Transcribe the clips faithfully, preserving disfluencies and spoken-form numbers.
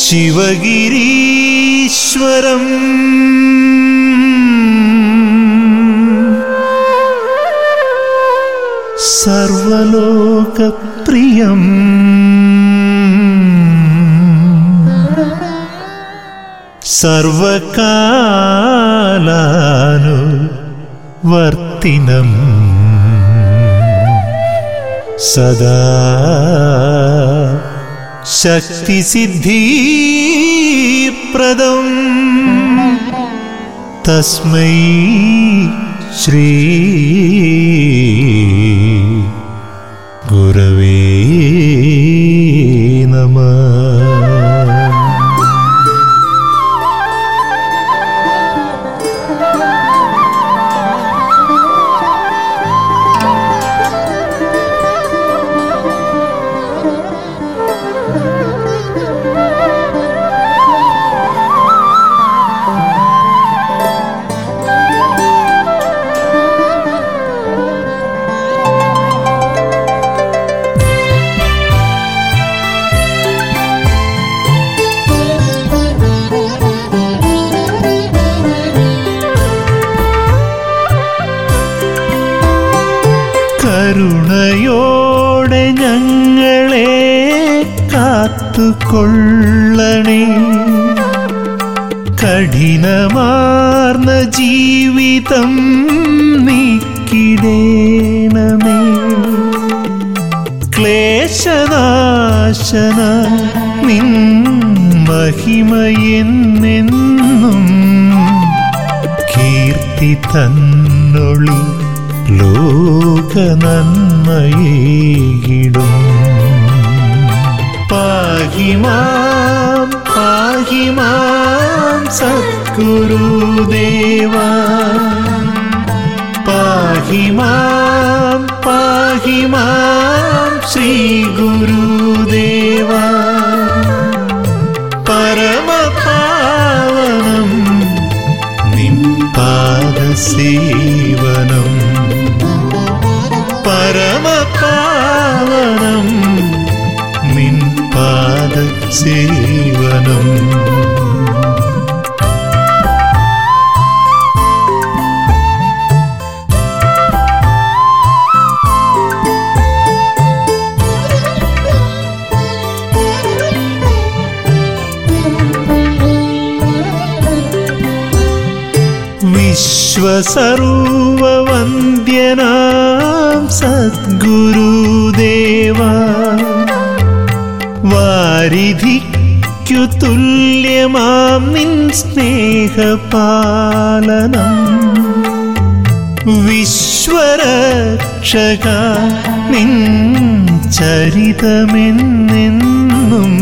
ശിവഗിരീശ്വരം സർവലോകപ്രിയം സർവകാലാനുവർത്തിനം സദാ ശക്തിസിദ്ധിപ്രദം തസ്മൈ ശ്രീ ഗുരവേ നമഃ. കരുണയോടെ ഞങ്ങളെ കാത്തുകൊള്ളണേ. കഠിനമാർന്ന ജീവിതം നീക്കിടേണമേ. ക്ലേശനാശന നിൻ മഹിമയെന്നെന്നും കീർത്തി തന്നൊളി ലോകനന്മയേകിടും. പാഹിമാം പാഹിമാം സദ്ഗുരുദേവാ. പാഹിമാം പാഹിമാം ശ്രീ ഗുരുദേവാ. പരമപാവനം നിൻ പാദസേവനം. പരമപാവനം നിൻ പാദസേവനം. വിശ്വസർവവന്ദ്യനാം സദ്ഗുരുദേവാ. വാരിധിക്കു തുല്യമാം നിൻ സ്നേഹപാലനം. വിശ്വരക്ഷക നിൻ ചരിതമെന്നെന്നും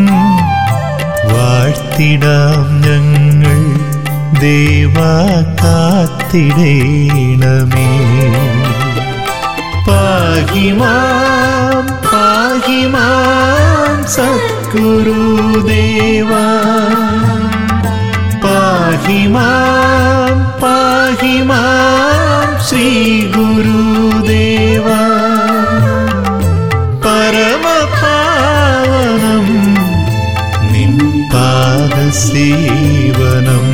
വാഴ്ത്തിടാം ഞങ്ങൾ. ദേവാ കാത്തിടേണമേ. പാഹിമാം പാഹിമാം സദ്ഗുരുദേവാ. പാഹിമാം പാഹിമാം ശ്രീ ഗുരുദേവാ. പരമപാവനം നിൻ പാദസേവനം.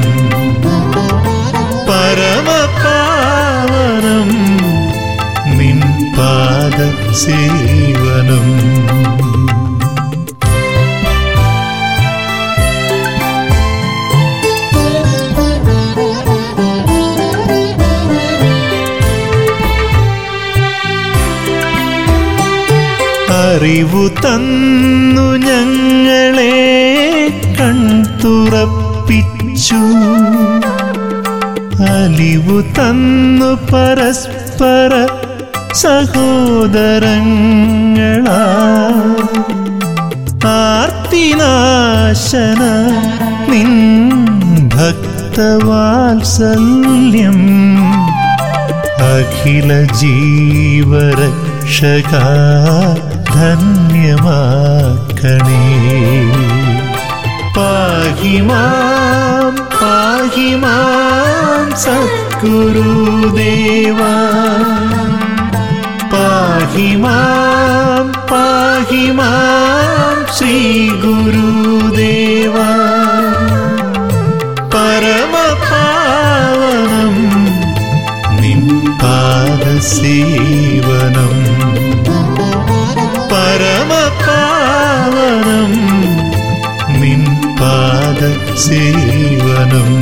പരമപാവനം നിൻ പാദസേവനം. അറിവു തന്നു ഞങ്ങളെ കൺതുറപ്പിച്ചു. അലിവു തന്നു പരസ്പര സഹോദരങ്ങളാ. ആർത്തിനാശന നിൻ ഭക്തവാത്സല്യം. അഖില ജീവരക്ഷക ധന്യമാക്കണേ. പാഹിമാം പാഹിമാം സദ്ഗുരുദേവാ. പാഹിമാം പാഹിമാം ശ്രീ ഗുരുദേവാ. പാദസേവനം പരമപാവനം നിൻ പാദസേവനം.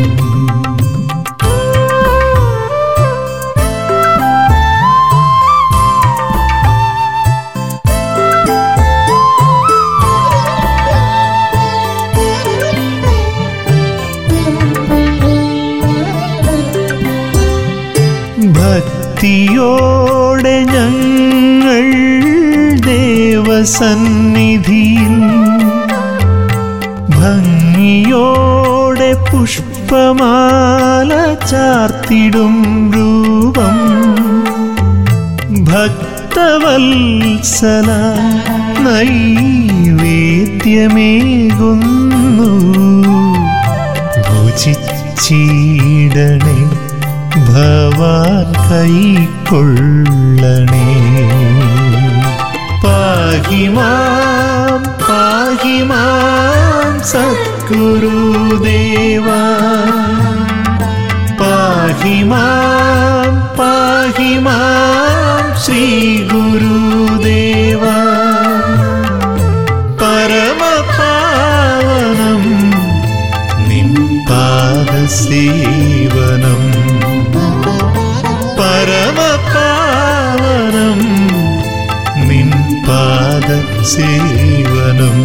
ഭക്തിയോടെ ഞങ്ങൾ ദേവസന്നിധിയിൽ ഭംഗിയോടെ പുഷ്പമാല ചാർത്തിടും രൂപം ഭക്തവത്സല നൈവേദ്യമേകുന്നു ഭുജിച്ചിടണേ ഭവാൻ കൈക്കൊള്ളണേ. പാഹിമാം പാഹിമാം സദ്ഗുരുദേവാ പാഹിമാം പാഹിമാം ശ്രീ ഗുരുദേവാ പരമപാവനം നിൻ പാദസേവനം പരമപാവനം നിൻ പാദസേവനം.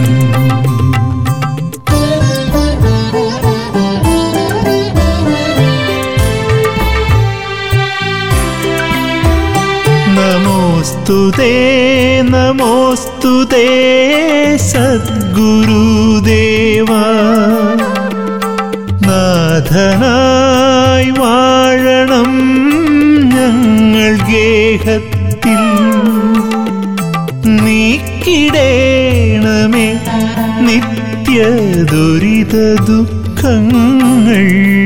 നമോസ്തുതേ നമോസ്തുതേ സദ്ഗുരുദേവാ നാഥനായി വാഴണം ഞങ്ങൾ ഗേഹത്തിൽ നീക്കിടേണമേ നിത്യ ദുരിത ദുഃഖങ്ങൾ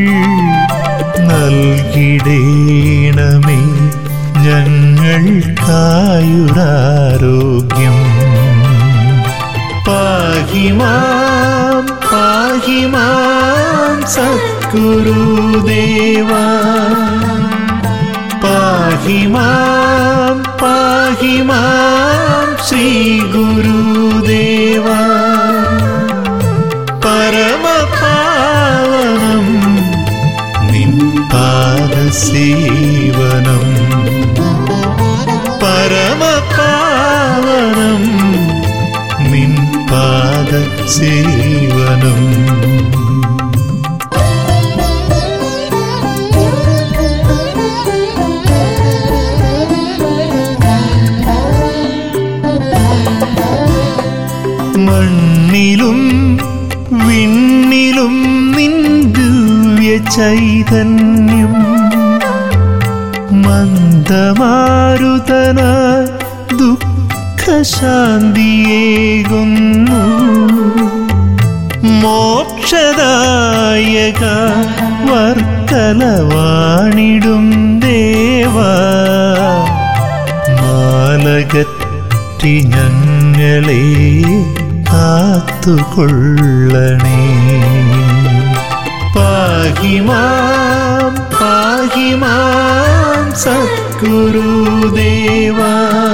നൽകിടേണമേ ഞങ്ങൾക്കായുരാരോഗ്യം. പാഹിമാം പാഹിമാം സദ്ഗുരുദേവാ പാഹിമാം പാഹിമാം ശ്രീ ഗുരുദേവാ പരമപാവനം നിൻ പാദസേവനം പരമപാവനം നിൻ പാദസേവനം. മണ്ണിലും വിണ്ണിലും നിൻ ദിവ്യ ചൈതന്യം മന്ദമാരുതന ദുഃഖശാന്തിയേകുന്നു മോക്ഷദായക വർക്കലവാണിടും ദേവാ മാലകറ്റി ഞങ്ങളെ കാത്തുകൊള്ളണേ. പാഹിമാം പാഹിമാം സദ്ഗുരുദേവാ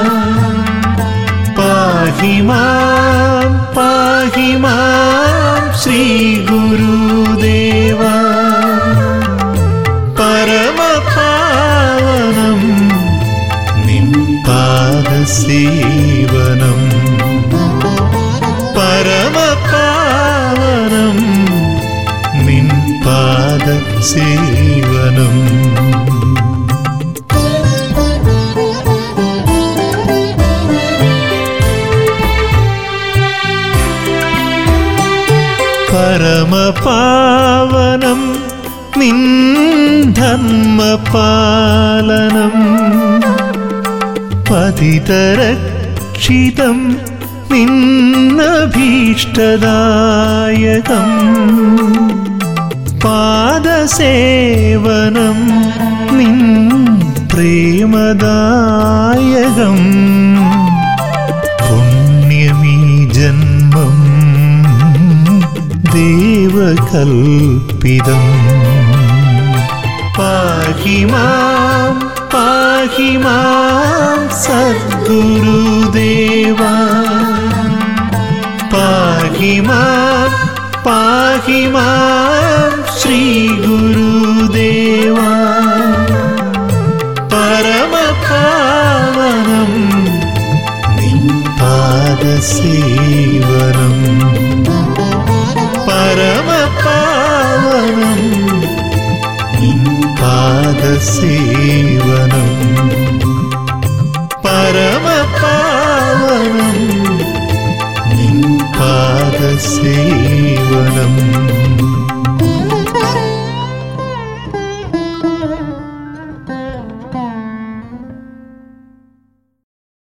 പാഹിമാം പാഹിമാം ശ്രീ ഗുരുദേവാ പരമപാവനം നിൻ പാദസേവനം പരമപാവനം നിൻ പാദസേവനം. പരമപാവനം നിൻ ധർമ്മപാലനം പതിതരക്ഷിതം നിന്നഭീഷ്ടദായകം പാദസേവനം നിൻ പ്രേമദായകം പുണ്യമീ ജന്മം ദേവകൽപിതം. പാഹിമാം പാഹി മാം സദ്ഗുരുദേവാ പാഹി മാം പാഹി മാം ശ്രീ ഗുരുദേവാ പരമപാവനം നിൻ പാദസേവനം പരമപാവനം നിൻ പാദസേവനം പരമപാവനം നിൻ പാദസേവനം